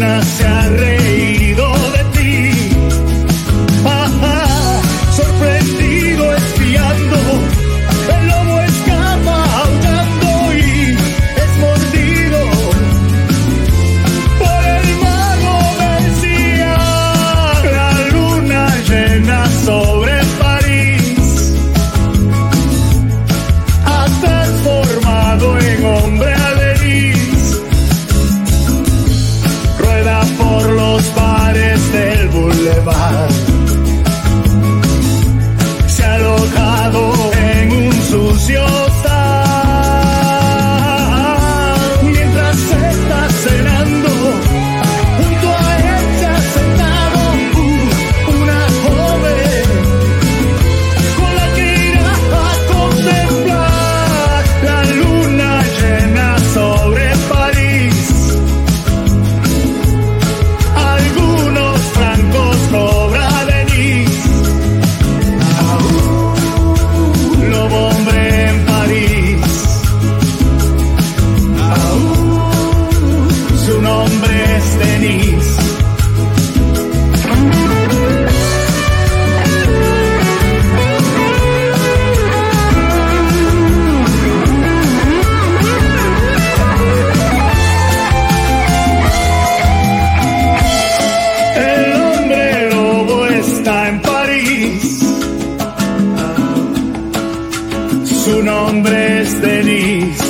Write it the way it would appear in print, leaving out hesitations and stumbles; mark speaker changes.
Speaker 1: luna se ha reído de ti. Sorprendido espiando, el lobo escapa aullando y es mordido por el mago García. La luna llena sobre París ha transformado en hombre Aledís. Rueda por los bares del boulevard, se ha alojado en un sucio bar. Mientras está cenando, junto a ella sentado una joven con la que irá a contemplar la luna llena sobre París. Algunos francos cobra Denise. Lobo hombre en París. Su nombre es Denise. El hombre lobo está en París. Su nombre es Denise.